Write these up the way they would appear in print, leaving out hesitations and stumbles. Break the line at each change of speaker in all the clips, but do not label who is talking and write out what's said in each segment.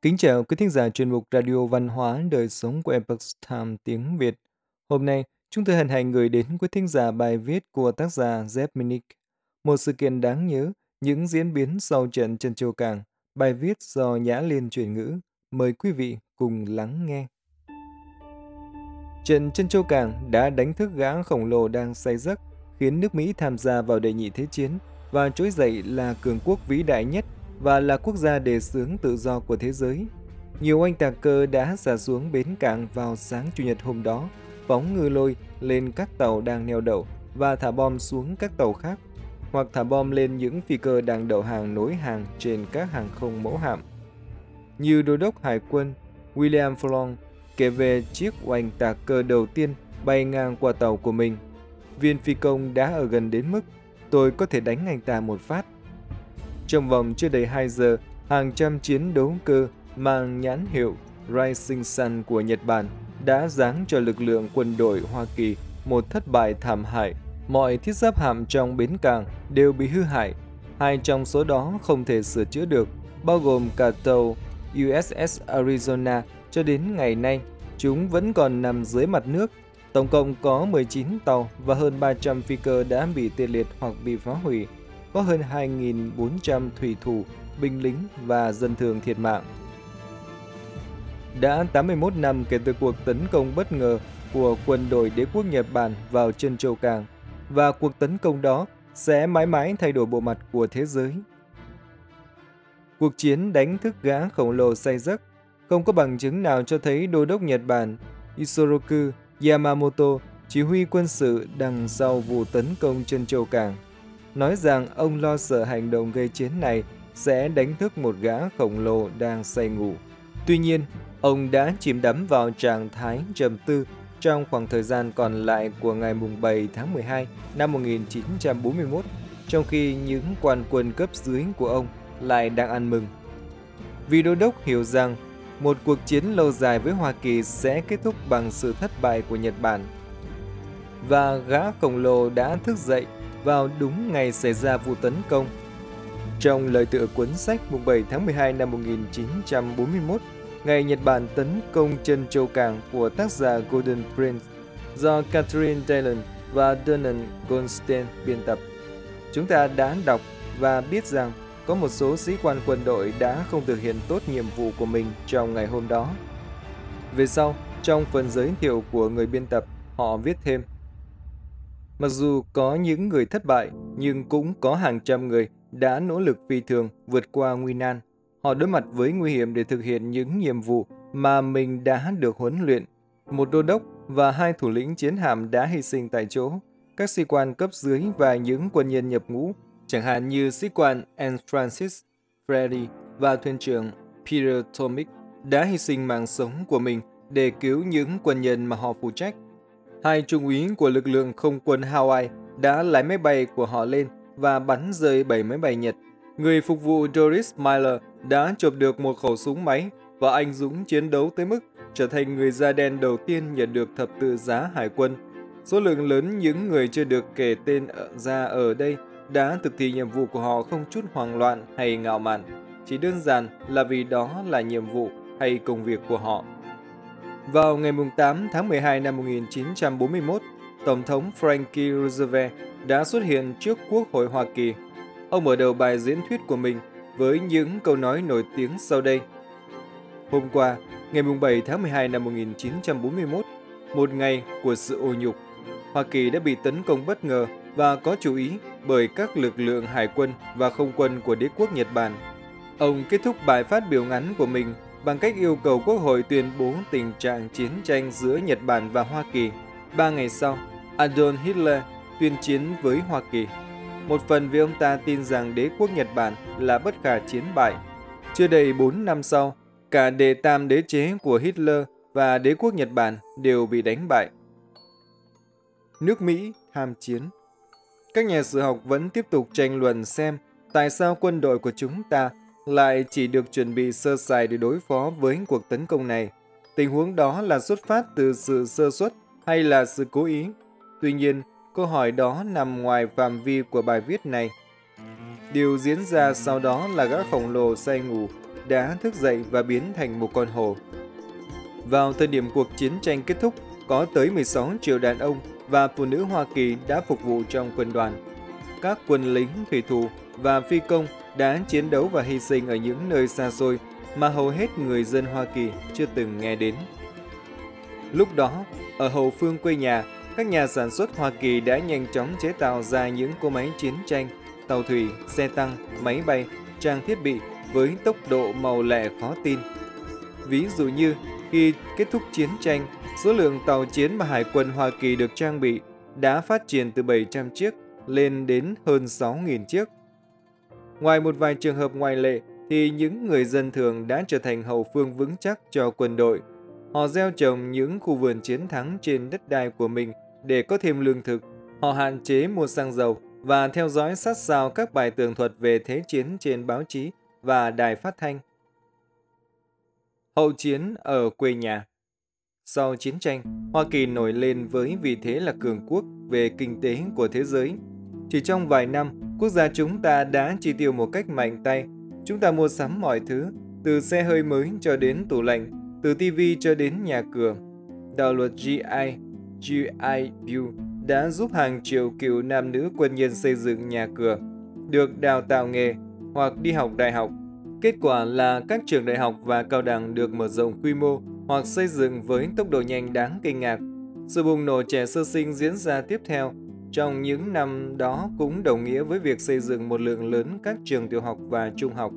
Kính chào quý thính giả chuyên mục Radio Văn hóa Đời sống của Epoch Times tiếng Việt. Hôm nay, chúng tôi hân hạnh gửi đến quý thính giả bài viết của tác giả Zep Minnick, một sự kiện đáng nhớ, những diễn biến sau trận Trân Châu Cảng, bài viết do Nhã Liên chuyển ngữ. Mời quý vị cùng lắng nghe. Trận Trân Châu Cảng đã đánh thức gã khổng lồ đang say giấc, khiến nước Mỹ tham gia vào đệ nhị thế chiến và trỗi dậy là cường quốc vĩ đại nhất và là quốc gia đề xướng tự do của thế giới. Nhiều oanh tạc cơ đã xả xuống bến cảng vào sáng Chủ nhật hôm đó, phóng ngư lôi lên các tàu đang neo đậu và thả bom xuống các tàu khác, hoặc thả bom lên những phi cơ đang đậu hàng nối hàng trên các hàng không mẫu hạm. Như Đô đốc Hải quân William Furlong kể về chiếc oanh tạc cơ đầu tiên bay ngang qua tàu của mình. Viên phi công đã ở gần đến mức tôi có thể đánh anh ta một phát. Trong vòng chưa đầy 2 giờ, hàng trăm chiến đấu cơ mang nhãn hiệu Rising Sun của Nhật Bản đã giáng cho lực lượng quân đội Hoa Kỳ một thất bại thảm hại. Mọi thiết giáp hạm trong bến cảng đều bị hư hại. 2 trong số đó không thể sửa chữa được, bao gồm cả tàu USS Arizona. Cho đến ngày nay, chúng vẫn còn nằm dưới mặt nước. Tổng cộng có 19 tàu và hơn 300 phi cơ đã bị tê liệt hoặc bị phá hủy. Có hơn 2.400 thủy thủ, binh lính và dân thường thiệt mạng. Đã 81 năm kể từ cuộc tấn công bất ngờ của quân đội đế quốc Nhật Bản vào Trân Châu Cảng, và cuộc tấn công đó sẽ mãi mãi thay đổi bộ mặt của thế giới. Cuộc chiến đánh thức gã khổng lồ say giấc. Không có bằng chứng nào cho thấy Đô đốc Nhật Bản Isoroku Yamamoto, chỉ huy quân sự đằng sau vụ tấn công Trân Châu Cảng, nói rằng ông lo sợ hành động gây chiến này sẽ đánh thức một gã khổng lồ đang say ngủ. Tuy nhiên, ông đã chìm đắm vào trạng thái trầm tư trong khoảng thời gian còn lại của ngày 7 tháng 12 năm 1941, trong khi những quan quân cấp dưới của ông lại đang ăn mừng. Vì Đô đốc hiểu rằng một cuộc chiến lâu dài với Hoa Kỳ sẽ kết thúc bằng sự thất bại của Nhật Bản. Và gã khổng lồ đã thức dậy vào đúng ngày xảy ra vụ tấn công. Trong lời tựa cuốn sách 7 tháng 12 năm 1941, ngày Nhật Bản tấn công Trân Châu Cảng của tác giả Gordon Prince do Catherine Dillon và Donald Goldstein biên tập, chúng ta đã đọc và biết rằng có một số sĩ quan quân đội đã không thực hiện tốt nhiệm vụ của mình trong ngày hôm đó. Về sau, trong phần giới thiệu của người biên tập, họ viết thêm: mặc dù có những người thất bại, nhưng cũng có hàng trăm người đã nỗ lực phi thường vượt qua nguy nan. Họ đối mặt với nguy hiểm để thực hiện những nhiệm vụ mà mình đã được huấn luyện. Một đô đốc và 2 thủ lĩnh chiến hạm đã hy sinh tại chỗ. Các sĩ quan cấp dưới và những quân nhân nhập ngũ, chẳng hạn như sĩ quan Anne Francis Freddy và thuyền trưởng Peter Tomic, đã hy sinh mạng sống của mình để cứu những quân nhân mà họ phụ trách. 2 trung úy của lực lượng không quân Hawaii đã lái máy bay của họ lên và bắn rơi 7 máy bay Nhật. Người phục vụ Doris Miller đã chộp được một khẩu súng máy và anh dũng chiến đấu tới mức trở thành người da đen đầu tiên nhận được thập tự giá hải quân. Số lượng lớn những người chưa được kể tên ra ở đây đã thực thi nhiệm vụ của họ không chút hoang loạn hay ngạo mạn, chỉ đơn giản là vì đó là nhiệm vụ hay công việc của họ. Vào ngày 8 tháng 12 năm 1941, Tổng thống Franklin Roosevelt đã xuất hiện trước Quốc hội Hoa Kỳ. Ông mở đầu bài diễn thuyết của mình với những câu nói nổi tiếng sau đây. Hôm qua, ngày 7 tháng 12 năm 1941, một ngày của sự ô nhục, Hoa Kỳ đã bị tấn công bất ngờ và có chú ý bởi các lực lượng hải quân và không quân của đế quốc Nhật Bản. Ông kết thúc bài phát biểu ngắn của mình bằng cách yêu cầu Quốc hội tuyên bố tình trạng chiến tranh giữa Nhật Bản và Hoa Kỳ. 3 ngày sau, Adolf Hitler tuyên chiến với Hoa Kỳ. Một phần vì ông ta tin rằng đế quốc Nhật Bản là bất khả chiến bại. Chưa đầy 4 năm sau, cả đệ tam đế chế của Hitler và đế quốc Nhật Bản đều bị đánh bại. Nước Mỹ tham chiến. Các nhà sử học vẫn tiếp tục tranh luận xem tại sao quân đội của chúng ta lại chỉ được chuẩn bị sơ sài để đối phó với cuộc tấn công này. Tình huống đó là xuất phát từ sự sơ suất hay là sự cố ý? Tuy nhiên, câu hỏi đó nằm ngoài phạm vi của bài viết này. Điều diễn ra sau đó là gã khổng lồ say ngủ đã thức dậy và biến thành một con hổ. Vào thời điểm cuộc chiến tranh kết thúc, có tới 16 triệu đàn ông và phụ nữ Hoa Kỳ đã phục vụ trong quân đoàn. Các quân lính, thủy thủ và phi công đã chiến đấu và hy sinh ở những nơi xa xôi mà hầu hết người dân Hoa Kỳ chưa từng nghe đến. Lúc đó, ở hậu phương quê nhà, các nhà sản xuất Hoa Kỳ đã nhanh chóng chế tạo ra những cỗ máy chiến tranh, tàu thủy, xe tăng, máy bay, trang thiết bị với tốc độ mau lẹ khó tin. Ví dụ như, khi kết thúc chiến tranh, số lượng tàu chiến mà Hải quân Hoa Kỳ được trang bị đã phát triển từ 700 chiếc lên đến hơn 6.000 chiếc. Ngoài một vài trường hợp ngoại lệ, thì những người dân thường đã trở thành hậu phương vững chắc cho quân đội. Họ gieo trồng những khu vườn chiến thắng trên đất đai của mình để có thêm lương thực. Họ hạn chế mua xăng dầu và theo dõi sát sao các bài tường thuật về thế chiến trên báo chí và đài phát thanh. Hậu chiến ở quê nhà. Sau chiến tranh, Hoa Kỳ nổi lên với vị thế là cường quốc về kinh tế của thế giới. Chỉ trong vài năm, quốc gia chúng ta đã chi tiêu một cách mạnh tay. Chúng ta mua sắm mọi thứ, từ xe hơi mới cho đến tủ lạnh, từ TV cho đến nhà cửa. Đạo luật GI Bill đã giúp hàng triệu cựu nam nữ quân nhân xây dựng nhà cửa, được đào tạo nghề hoặc đi học đại học. Kết quả là các trường đại học và cao đẳng được mở rộng quy mô hoặc xây dựng với tốc độ nhanh đáng kinh ngạc. Sự bùng nổ trẻ sơ sinh diễn ra tiếp theo trong những năm đó cũng đồng nghĩa với việc xây dựng một lượng lớn các trường tiểu học và trung học.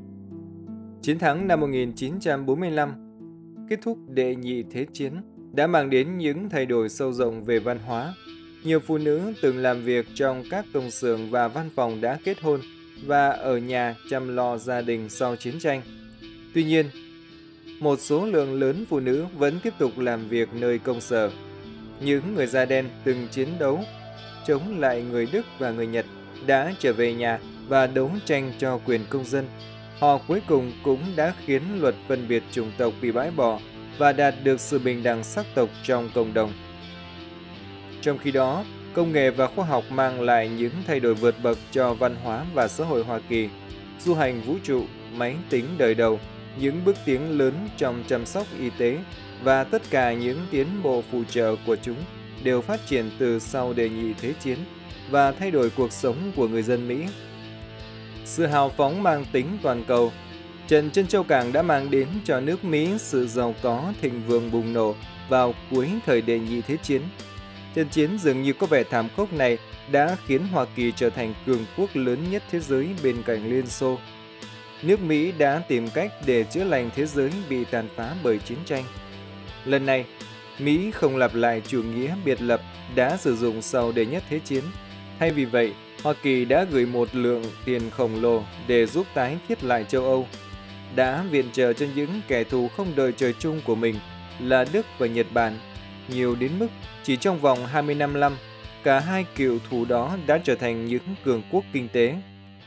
Chiến thắng năm 1945, kết thúc Đệ nhị Thế chiến, đã mang đến những thay đổi sâu rộng về văn hóa. Nhiều phụ nữ từng làm việc trong các công xưởng và văn phòng đã kết hôn và ở nhà chăm lo gia đình sau chiến tranh. Tuy nhiên, một số lượng lớn phụ nữ vẫn tiếp tục làm việc nơi công sở. Những người da đen từng chiến đấu chống lại người Đức và người Nhật đã trở về nhà và đấu tranh cho quyền công dân. Họ cuối cùng cũng đã khiến luật phân biệt chủng tộc bị bãi bỏ và đạt được sự bình đẳng sắc tộc trong cộng đồng. Trong khi đó, công nghệ và khoa học mang lại những thay đổi vượt bậc cho văn hóa và xã hội Hoa Kỳ. Du hành vũ trụ, máy tính đời đầu, những bước tiến lớn trong chăm sóc y tế và tất cả những tiến bộ phụ trợ của chúng đều phát triển từ sau Đệ nhị Thế chiến và thay đổi cuộc sống của người dân Mỹ. Sự hào phóng mang tính toàn cầu. Trận Trân Châu Cảng đã mang đến cho nước Mỹ sự giàu có thịnh vượng bùng nổ vào cuối thời Đệ nhị Thế chiến. Trận chiến dường như có vẻ thảm khốc này đã khiến Hoa Kỳ trở thành cường quốc lớn nhất thế giới bên cạnh Liên Xô. Nước Mỹ đã tìm cách để chữa lành thế giới bị tàn phá bởi chiến tranh. Lần này, Mỹ không lặp lại chủ nghĩa biệt lập đã sử dụng sau Đệ nhất Thế chiến. Thay vì vậy, Hoa Kỳ đã gửi một lượng tiền khổng lồ để giúp tái thiết lại châu Âu, đã viện trợ cho những kẻ thù không đời trời chung của mình là Đức và Nhật Bản, nhiều đến mức chỉ trong vòng 25 năm, cả hai cựu thù đó đã trở thành những cường quốc kinh tế.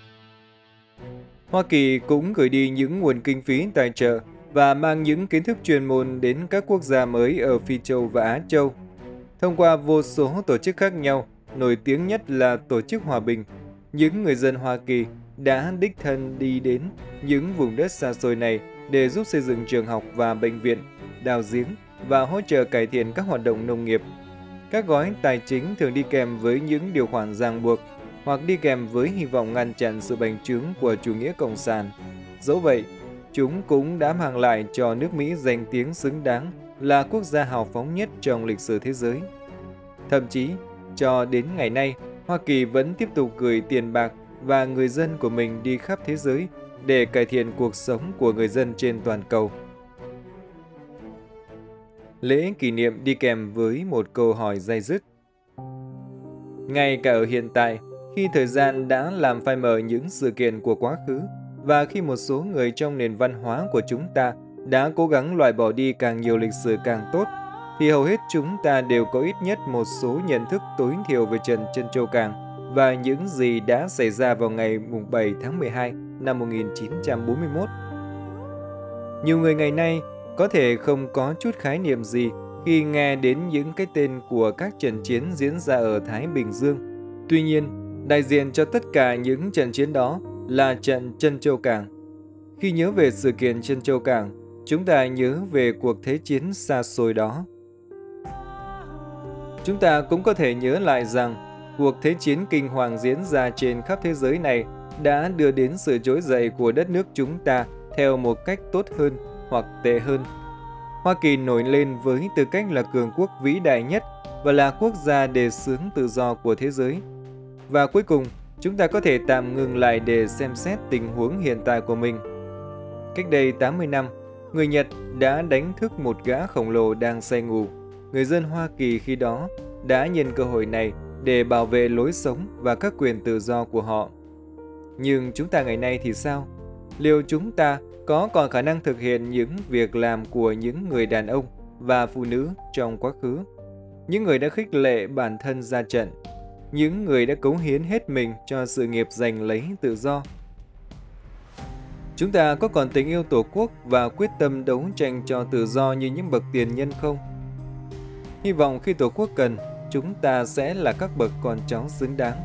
Hoa Kỳ cũng gửi đi những nguồn kinh phí tài trợ và mang những kiến thức chuyên môn đến các quốc gia mới ở Phi Châu và Á Châu. Thông qua vô số tổ chức khác nhau, nổi tiếng nhất là Tổ chức Hòa bình, những người dân Hoa Kỳ đã đích thân đi đến những vùng đất xa xôi này để giúp xây dựng trường học và bệnh viện, đào giếng và hỗ trợ cải thiện các hoạt động nông nghiệp. Các gói tài chính thường đi kèm với những điều khoản ràng buộc hoặc đi kèm với hy vọng ngăn chặn sự bành trướng của chủ nghĩa cộng sản. Dẫu vậy, chúng cũng đã mang lại cho nước Mỹ danh tiếng xứng đáng là quốc gia hào phóng nhất trong lịch sử thế giới. Thậm chí, cho đến ngày nay, Hoa Kỳ vẫn tiếp tục gửi tiền bạc và người dân của mình đi khắp thế giới để cải thiện cuộc sống của người dân trên toàn cầu. Lễ kỷ niệm đi kèm với một câu hỏi day dứt. Ngay cả ở hiện tại, khi thời gian đã làm phai mờ những sự kiện của quá khứ và khi một số người trong nền văn hóa của chúng ta đã cố gắng loại bỏ đi càng nhiều lịch sử càng tốt, thì hầu hết chúng ta đều có ít nhất một số nhận thức tối thiểu về trận Trân Châu Cảng và những gì đã xảy ra vào ngày 7 tháng 12 năm 1941. Nhiều người ngày nay có thể không có chút khái niệm gì khi nghe đến những cái tên của các trận chiến diễn ra ở Thái Bình Dương. Tuy nhiên, đại diện cho tất cả những trận chiến đó là trận Trân Châu Cảng. Khi nhớ về sự kiện Trân Châu Cảng, chúng ta nhớ về cuộc thế chiến xa xôi đó. Chúng ta cũng có thể nhớ lại rằng cuộc thế chiến kinh hoàng diễn ra trên khắp thế giới này đã đưa đến sự trỗi dậy của đất nước chúng ta theo một cách tốt hơn hoặc tệ hơn. Hoa Kỳ nổi lên với tư cách là cường quốc vĩ đại nhất và là quốc gia đề xướng tự do của thế giới. Và cuối cùng, chúng ta có thể tạm ngừng lại để xem xét tình huống hiện tại của mình. Cách đây 80 năm, người Nhật đã đánh thức một gã khổng lồ đang say ngủ. Người dân Hoa Kỳ khi đó đã nhân cơ hội này để bảo vệ lối sống và các quyền tự do của họ. Nhưng chúng ta ngày nay thì sao? Liệu chúng ta có còn khả năng thực hiện những việc làm của những người đàn ông và phụ nữ trong quá khứ? Những người đã khích lệ bản thân ra trận, những người đã cống hiến hết mình cho sự nghiệp giành lấy tự do. Chúng ta có còn tình yêu Tổ quốc và quyết tâm đấu tranh cho tự do như những bậc tiền nhân không? Hy vọng khi Tổ quốc cần, chúng ta sẽ là các bậc con cháu xứng đáng.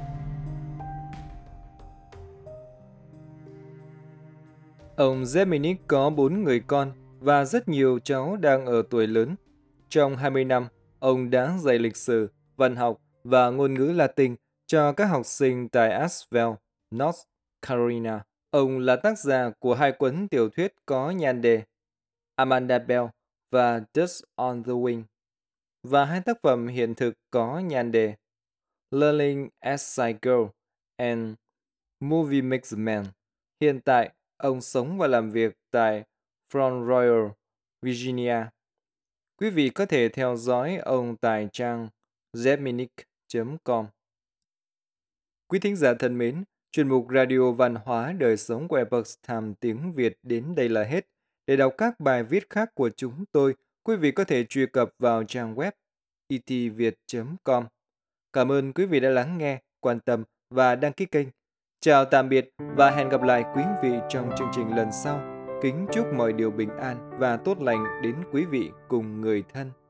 Ông Zeminic có 4 người con và rất nhiều cháu đang ở tuổi lớn. Trong 20 năm, ông đã dạy lịch sử, văn học và ngôn ngữ Latin cho các học sinh tại Asheville, North Carolina. Ông là tác giả của 2 cuốn tiểu thuyết có nhan đề Amanda Bell và Dust on the Wing và 2 tác phẩm hiện thực có nhan đề Learning as I Go and Movie Makes a Man. Hiện tại, ông sống và làm việc tại Front Royal, Virginia. Quý vị có thể theo dõi ông tại trang zeminic.com. Quý thính giả thân mến, chuyên mục Radio Văn hóa Đời sống của Epoch Times tiếng Việt đến đây là hết. Để đọc các bài viết khác của chúng tôi, quý vị có thể truy cập vào trang web etviet.com. Cảm ơn quý vị đã lắng nghe, quan tâm và đăng ký kênh. Chào tạm biệt và hẹn gặp lại quý vị trong chương trình lần sau. Kính chúc mọi điều bình an và tốt lành đến quý vị cùng người thân.